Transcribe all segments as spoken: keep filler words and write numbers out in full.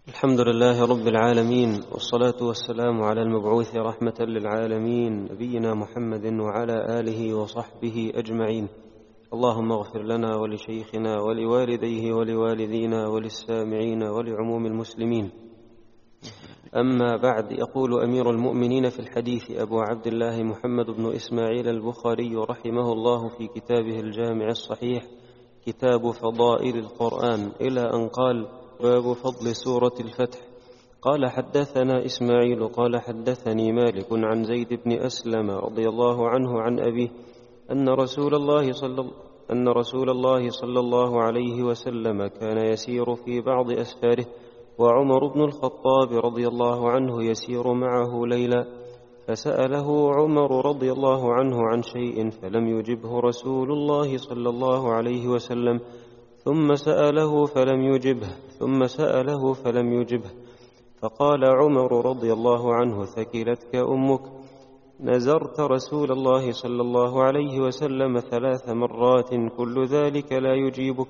الحمد لله رب العالمين، والصلاة والسلام على المبعوث رحمة للعالمين نبينا محمد وعلى آله وصحبه أجمعين. اللهم اغفر لنا ولشيخنا ولوالديه ولوالدينا وللسامعين ولعموم المسلمين. أما بعد، يقول أمير المؤمنين في الحديث أبو عبد الله محمد بن إسماعيل البخاري رحمه الله في كتابه الجامع الصحيح كتاب فضائل القرآن إلى أن قال: باب فضل سورة الفتح. قال: حدثنا إسماعيل قال حدثني مالك عن زيد بن أسلم رضي الله عنه عن أبيه أن رسول الله صلى أن رسول الله صلى الله عليه وسلم كان يسير في بعض أسفاره، وعمر بن الخطاب رضي الله عنه يسير معه ليلا، فسأله عمر رضي الله عنه عن شيء فلم يجبه رسول الله صلى الله عليه وسلم، ثم سأله فلم يجبه ثم سأله فلم يجبه فقال عمر رضي الله عنه: ثكلتك أمك، نزرت رسول الله صلى الله عليه وسلم ثلاث مرات كل ذلك لا يجيبك.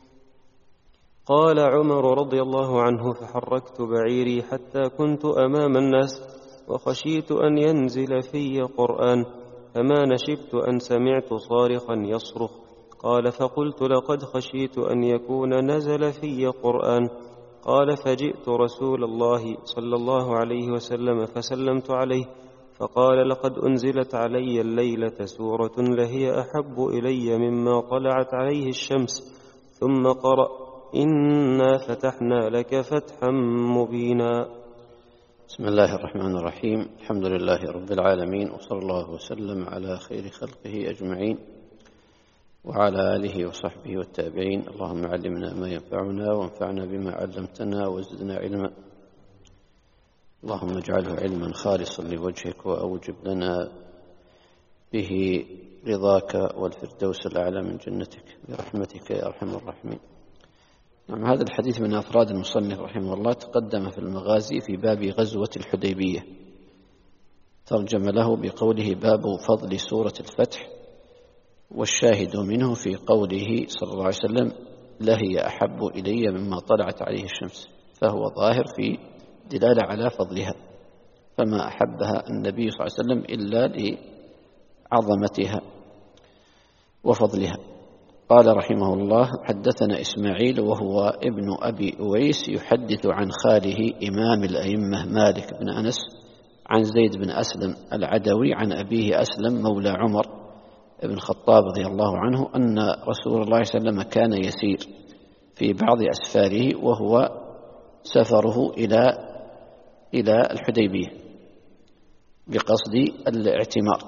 قال عمر رضي الله عنه: فحركت بعيري حتى كنت أمام الناس، وخشيت أن ينزل في قرآن، فما نشبت أن سمعت صارخا يصرخ. قال: فقلت: لقد خشيت أن يكون نزل في قرآن. قال: فجئت رسول الله صلى الله عليه وسلم فسلمت عليه، فقال: لقد أنزلت علي الليلة سورة لهي أحب إلي مما طلعت عليه الشمس. ثم قرأ: إنا فتحنا لك فتحا مبينا. بسم الله الرحمن الرحيم. الحمد لله رب العالمين، وصلى الله وسلم على خير خلقه أجمعين وعلى آله وصحبه والتابعين. اللهم علمنا ما ينفعنا وانفعنا بما علمتنا وزدنا علما. اللهم اجعله علما خالصا لوجهك، وأوجب لنا به رضاك والفردوس الأعلى من جنتك برحمتك يا أرحم الراحمين. نعم، هذا الحديث من أفراد المصنف رحمه الله تقدم في المغازي في باب غزوة الحديبية، ترجم له بقوله: باب فضل سورة الفتح، والشاهد منه في قوله صلى الله عليه وسلم: لهي أحب إلي مما طلعت عليه الشمس، فهو ظاهر في دلالة على فضلها، فما أحبها النبي صلى الله عليه وسلم إلا لعظمتها وفضلها. قال رحمه الله: حدثنا إسماعيل وهو ابن أبي أويس يحدث عن خاله إمام الأئمة مالك بن أنس عن زيد بن أسلم العدوي عن أبيه أسلم مولى عمر ابن الخطاب رضي الله عنه أن رسول الله صلى الله عليه وسلم كان يسير في بعض أسفاره، وهو سفره إلى إلى الحديبية بقصد الاعتمار.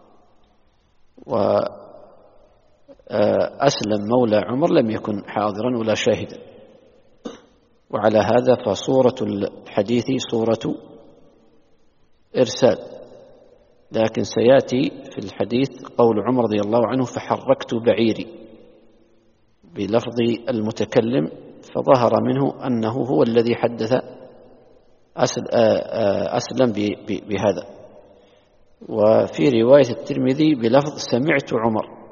وأسلم مولى عمر لم يكن حاضرا ولا شاهدا، وعلى هذا فصورة الحديث صورة إرسال، لكن سيأتي في الحديث قول عمر رضي الله عنه: فحركت بعيري، بلفظ المتكلم، فظهر منه أنه هو الذي حدث أسلم بهذا. وفي رواية الترمذي بلفظ سمعت عمر،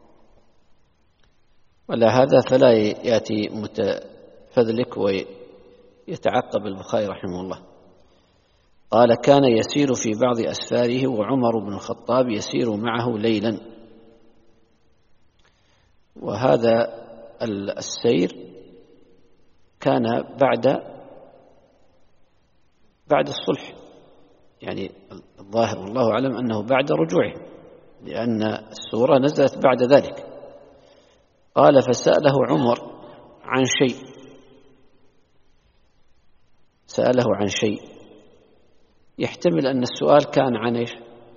ولا هذا فلا يأتي متفذلك ويتعقب البخاري رحمه الله. قال: كان يسير في بعض أسفاره، وعمر بن الخطاب يسير معه ليلا. وهذا السير كان بعد بعد الصلح، يعني الظاهر والله أعلم أنه بعد رجوعه، لأن السورة نزلت بعد ذلك. قال: فسأله عمر عن شيء سأله عن شيء يحتمل أن السؤال كان عن إيش؟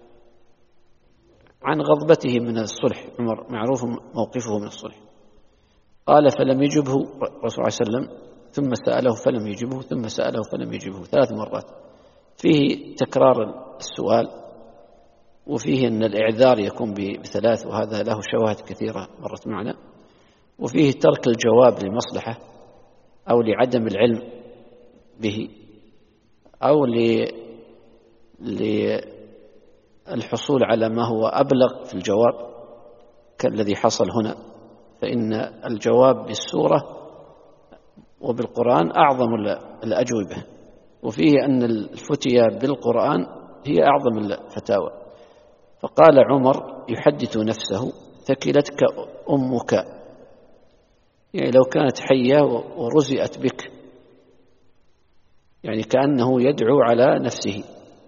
عن غضبته من الصلح. عمر معروف موقفه من الصلح. قال: فلم يجبه الرسول صلى الله عليه وسلم، ثم سأله فلم يجبه، ثم سأله فلم يجبه، ثلاث مرات. فيه تكرار السؤال، وفيه أن الإعذار يكون بثلاث، وهذا له شواهد كثيرة مرت معنا. وفيه ترك الجواب لمصلحة أو لعدم العلم به، أو للحصول على ما هو أبلغ في الجواب كالذي حصل هنا، فإن الجواب بالسورة وبالقرآن أعظم الأجوبة، وفيه أن الفتيا بالقرآن هي أعظم الفتاوى. فقال عمر يحدث نفسه: ثكلتك أمك، يعني لو كانت حية ورزئت بك، يعني كأنه يدعو على نفسه،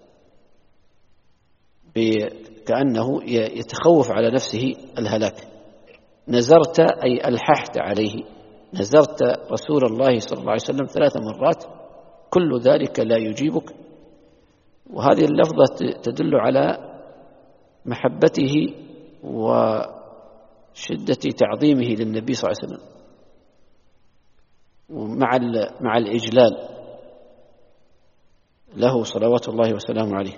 كأنه يتخوف على نفسه الهلاك. نزرت أي ألححت عليه، نزرت رسول الله صلى الله عليه وسلم ثلاث مرات، كل ذلك لا يجيبك. وهذه اللفظة تدل على محبته وشدة تعظيمه للنبي صلى الله عليه وسلم، ومع مع الإجلال له صلوات الله وسلامه عليه.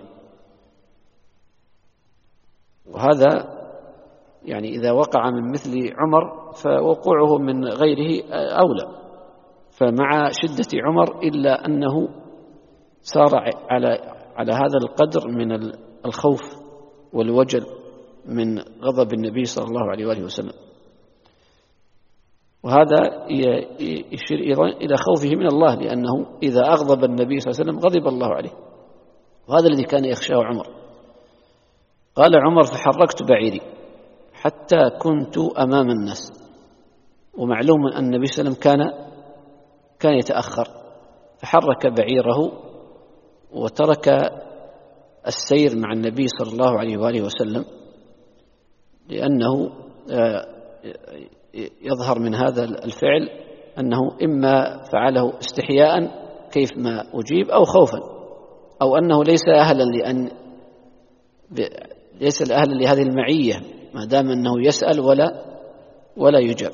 وهذا يعني إذا وقع من مثل عمر فوقوعه من غيره أولى. فمع شدة عمر إلا أنه صار على على هذا القدر من الخوف والوجل من غضب النبي صلى الله عليه وآله وسلم. وهذا يشير أيضا إلى خوفه من الله، لأنه إذا أغضب النبي صلى الله عليه وسلم غضب الله عليه، وهذا الذي كان يخشاه عمر. قال عمر: فحركت بعيري حتى كنت أمام الناس. ومعلوم أن النبي صلى الله عليه وسلم كان كان يتأخر، فحرك بعيره وترك السير مع النبي صلى الله عليه وآله وسلم، لأنه يظهر من هذا الفعل أنه إما فعله استحياء كيف ما أجيب، أو خوفا، أو أنه ليس أهلا لأن ليس أهلا لهذه المعية، ما دام أنه يسأل ولا ولا يجاب.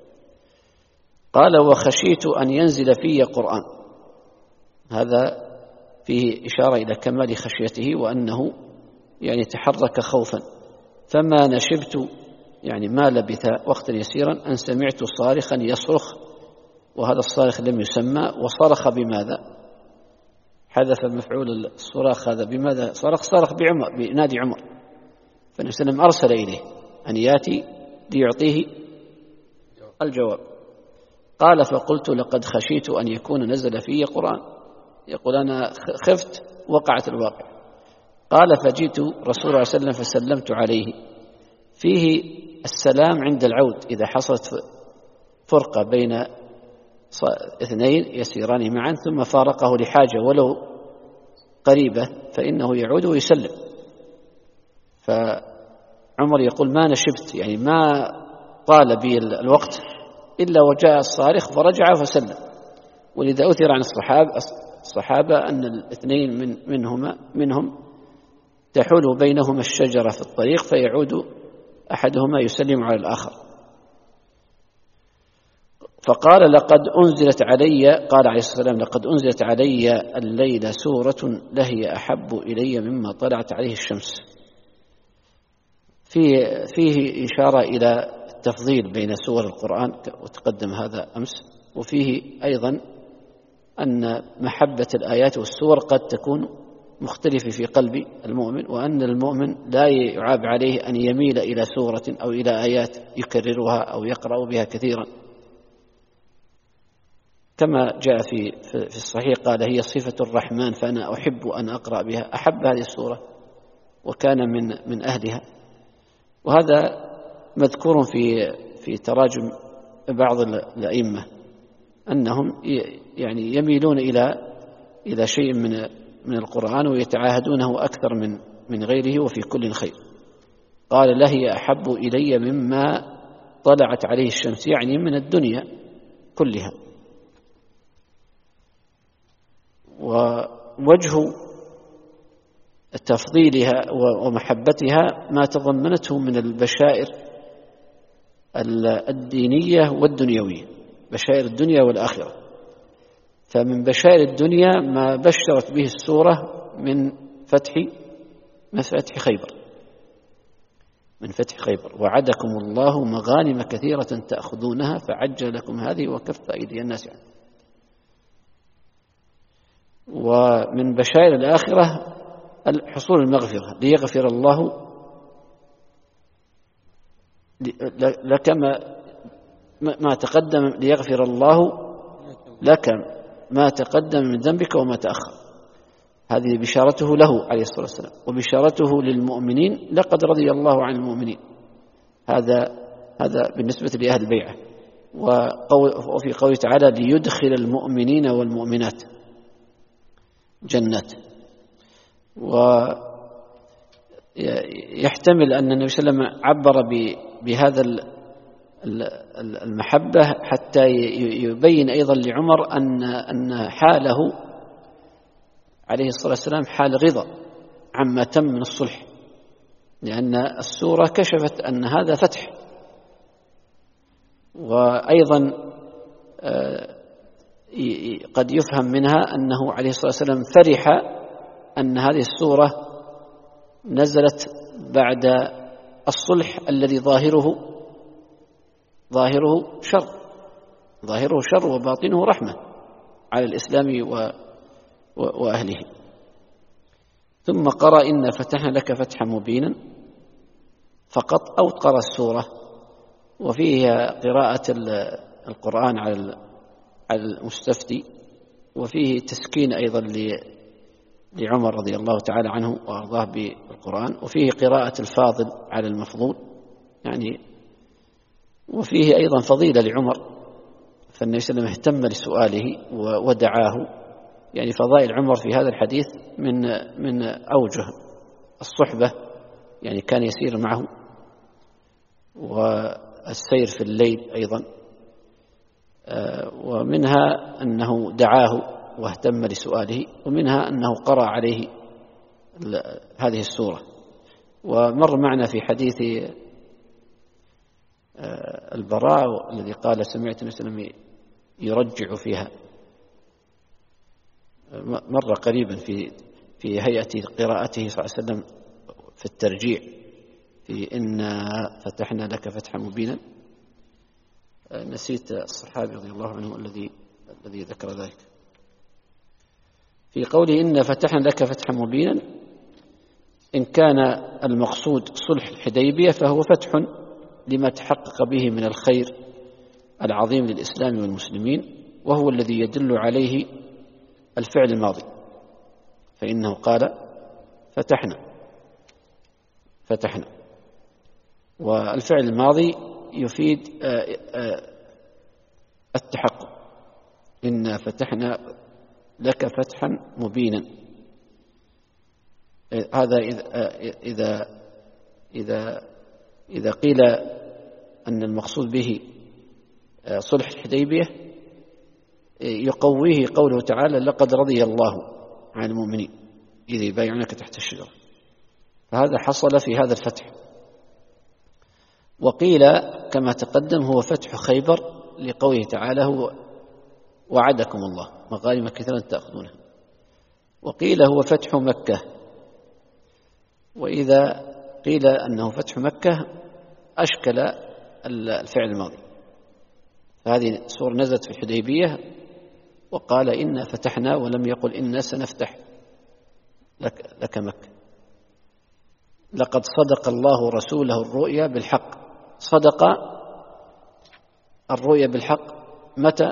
قال: وخشيت أن ينزل في قرآن. هذا فيه إشارة إلى كمال خشيته، وأنه يعني تحرك خوفا. فما نشبت، يعني ما لبث وقتا يسيرا أن سمعت صارخا يصرخ، وهذا الصارخ لم يسمى. وصرخ بماذا؟ حذف مفعول الصراخ، هذا بماذا صرخ؟ صرخ بعمر، بنادي عمر. فالنبي صلى الله عليه وسلم أرسل إليه أن يأتي ليعطيه الجواب. قال: فقلت: لقد خشيت أن يكون نزل في قرآن. يقول: أنا خفت وقعت الواقع. قال: فجئت رسول الله صلى الله عليه وسلم فسلمت عليه. فيه السلام عند العود، إذا حصلت فرقة بين اثنين يسيران معا ثم فارقه لحاجة ولو قريبة، فإنه يعود ويسلم. فعمر يقول: ما نشبت، يعني ما طال بي الوقت إلا وجاء الصارخ فرجع فسلم. ولذا أثر عن الصحابة الصحابة أن الاثنين من منهما منهم تحول بينهما الشجرة في الطريق، فيعود أحدهما يسلم على الآخر. فقال: لقد أنزلت علي، قال عليه الصلاة والسلام: لقد أنزلت علي الليلة سورة لهي أحب إلي مما طلعت عليه الشمس. فيه, فيه إشارة إلى التفضيل بين سور القرآن، وتقدم هذا أمس. وفيه أيضا أن محبة الآيات والسور قد تكون مختلفة في قلب المؤمن، وأن المؤمن لا يعاب عليه أن يميل إلى سورة أو إلى آيات يكررها أو يقرأ بها كثيرا، كما جاء في في الصحيح قال: هي صفة الرحمن فأنا أحب أن أقرأ بها. أحب هذه السورة وكان من من أهلها. وهذا مذكور في في تراجم بعض الأئمة أنهم يعني يميلون إلى إلى شيء من من القرآن ويتعاهدونه أكثر من من غيره، وفي كل خير. قال: لهي أحب إلي مما طلعت عليه الشمس، يعني من الدنيا كلها. ووجه تفضيلها ومحبتها ما تضمنته من البشائر الدينية والدنيوية، بشائر الدنيا والآخرة. فمن بشائر الدنيا ما بشرت به السورة من فتح من فتح خيبر من فتح خيبر وعدكم الله مغانم كثيرة تأخذونها فعجل لكم هذه وكف أيدي الناس عنه. ومن بشائر الآخرة حصول المغفرة، ليغفر الله لك ما ما تقدم، ليغفر الله لك ما تقدم من ذنبك وما تأخر. هذه بشارته له عليه الصلاة والسلام، وبشارته للمؤمنين لقد رضي الله عن المؤمنين. هذا هذا بالنسبة لأهل البيعة. وفي قوله تعالى ليدخل المؤمنين والمؤمنات جنات. ويحتمل أن النبي صلى الله عليه وسلم عبر بهذا المحبة حتى يبين أيضا لعمر أن أن حاله عليه الصلاة والسلام حال رضا عما تم من الصلح، لأن السورة كشفت أن هذا فتح. وأيضا قد يفهم منها أنه عليه الصلاة والسلام فرح أن هذه السورة نزلت بعد الصلح الذي ظاهره ظاهره شر ظاهره شر وباطنه رحمة على الإسلام وأهله. ثم قرأ إن فتحنا لك فتحا مبينا فقط، أو قرأ السورة. وفيه قراءة القرآن على المستفتي، وفيه تسكين أيضا لعمر رضي الله تعالى عنه وأرضاه بالقرآن، وفيه قراءة الفاضل على المفضول يعني، وفيه أيضا فضيلة لعمر، فالنبي صلى الله عليه وسلم اهتم لسؤاله ودعاه. يعني فضائل عمر في هذا الحديث من من أوجه الصحبة، يعني كان يسير معه، والسير في الليل أيضا، ومنها أنه دعاه واهتم لسؤاله، ومنها أنه قرأ عليه هذه السورة. ومر معنا في حديث البراء الذي قال سمعت النبي صلى الله عليه وسلم يرجع فيها، مر قريبا في في هيئة قراءته صلى الله عليه وسلم في الترجيع في إنا فتحنا لك فتحا مبينا. نسيت الصحابي رضي الله عنه الذي الذي ذكر ذلك. في قوله إنا فتحنا لك فتحا مبينا، إن كان المقصود صلح الحديبية فهو فتح لما تحقق به من الخير العظيم للإسلام والمسلمين، وهو الذي يدل عليه الفعل الماضي، فإنه قال فتحنا فتحنا والفعل الماضي يفيد التحقق. إنا فتحنا لك فتحا مبينا. هذا إذا إذا إذا قيل أن المقصود به صلح الحديبية يقويه قوله تعالى لقد رضي الله عن المؤمنين إذ يبايعونك تحت الشجرة، فهذا حصل في هذا الفتح. وقيل كما تقدم هو فتح خيبر لقوله تعالى هو وعدكم الله مغانم كثيرا تأخذونها. وقيل هو فتح مكة. وإذا قيل أنه فتح مكة أشكل الفعل الماضي، فهذه السورة نزلت في الحديبية وقال إنا فتحنا، ولم يقل إنا سنفتح لك, لك مكة. لقد صدق الله رسوله الرؤيا بالحق. صدق الرؤيا بالحق متى؟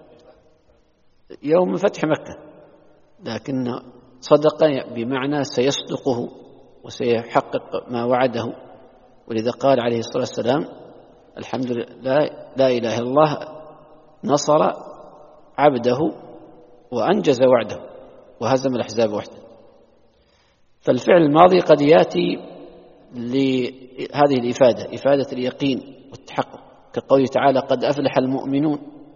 يوم فتح مكة، لكن صدق بمعنى سيصدقه وسيحقق ما وعده. ولذا قال عليه الصلاة والسلام الحمد لله لا إله إلا الله نصر عبده وأنجز وعده وهزم الأحزاب وحده. فالفعل الماضي قد يأتي لهذه الإفادة، إفادة اليقين والتحقق، كقوله تعالى قد أفلح المؤمنون،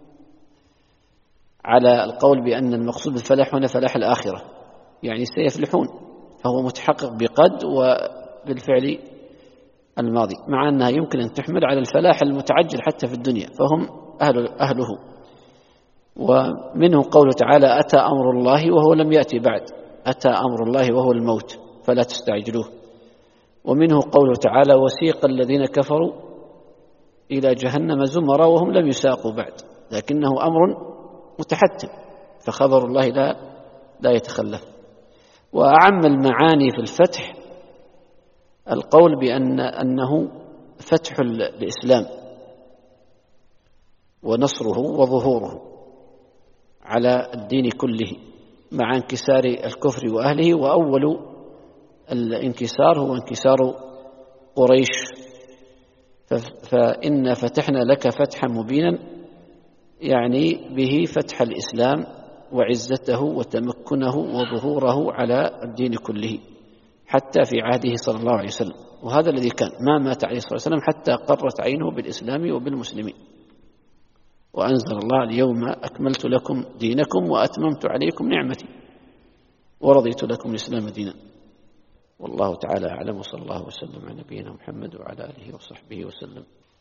على القول بأن المقصود بالفلاح هنا فلاح الآخرة، يعني سيفلحون، فهو متحقق بقد وبالفعل الماضي، مع أنها يمكن أن تحمل على الفلاح المتعجل حتى في الدنيا، فهم أهل أهله. ومنه قوله تعالى أتى أمر الله وهو لم يأتي بعد، أتى أمر الله وهو الموت فلا تستعجلوه. ومنه قوله تعالى وسيق الذين كفروا إلى جهنم زمرا وهم لم يساقوا بعد، لكنه أمر متحتم، فخبر الله لا لا يتخلف. وأعم المعاني في الفتح القول بأن أنه فتح الإسلام ونصره وظهوره، على الدين كله مع انكسار الكفر وأهله، وأول الانكسار هو انكسار قريش. فإن فتحنا لك فتحا مبينا يعني به فتح الإسلام وعزته وتمكنه وظهوره على الدين كله حتى في عهده صلى الله عليه وسلم. وهذا الذي كان، ما مات عليه الصلاة والسلام حتى قرت عينه بالإسلام وبالمسلمين. وأنزل الله اليوم أكملت لكم دينكم وأتممت عليكم نعمتي ورضيت لكم الإسلام دينا. والله تعالى أعلم، وصلى الله وسلم على نبينا محمد وعلى آله وصحبه وسلم.